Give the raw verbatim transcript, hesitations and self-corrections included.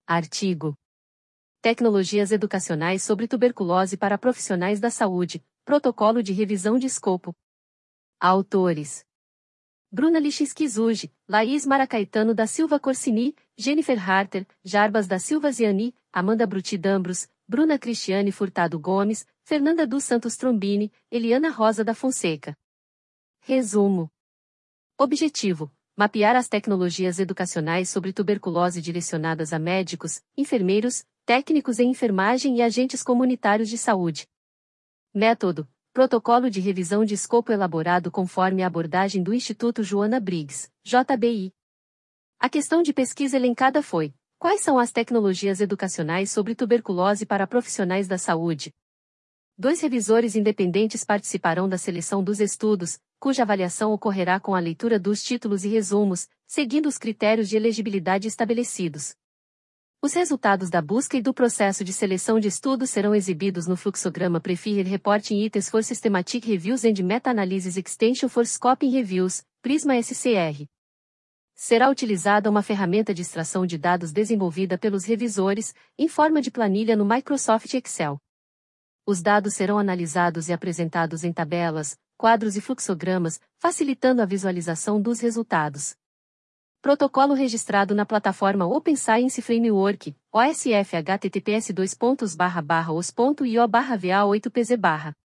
Artigo. Tecnologias educacionais sobre tuberculose para profissionais da saúde, protocolo de revisão de escopo. Autores: Bruna Lichinsky-Zuji, Laís Maracaetano da Silva Corsini, Jennifer Harter, Jarbas da Silva Ziani, Amanda Bruti Dambros, Bruna Cristiane Furtado Gomes, Fernanda dos Santos Trombini, Eliana Rosa da Fonseca. Resumo. Objetivo: mapear as tecnologias educacionais sobre tuberculose direcionadas a médicos, enfermeiros, técnicos em enfermagem e agentes comunitários de saúde. Método: protocolo de revisão de escopo elaborado conforme a abordagem do Instituto Joana Briggs, J B I. A questão de pesquisa elencada foi: quais são as tecnologias educacionais sobre tuberculose para profissionais da saúde? Dois revisores independentes participarão da seleção dos estudos, cuja avaliação ocorrerá com a leitura dos títulos e resumos, seguindo os critérios de elegibilidade estabelecidos. Os resultados da busca e do processo de seleção de estudos serão exibidos no fluxograma Preferred Reporting Items for Systematic Reviews and Meta-Analysis Extension for Scoping Reviews, Prisma S C R. Será utilizada uma ferramenta de extração de dados desenvolvida pelos revisores, em forma de planilha no Microsoft Excel. Os dados serão analisados e apresentados em tabelas, quadros e fluxogramas, facilitando a visualização dos resultados. Protocolo registrado na plataforma Open Science Framework, O S F H T T P S dois pontos barra barra os ponto io barra V A oito P Z barra.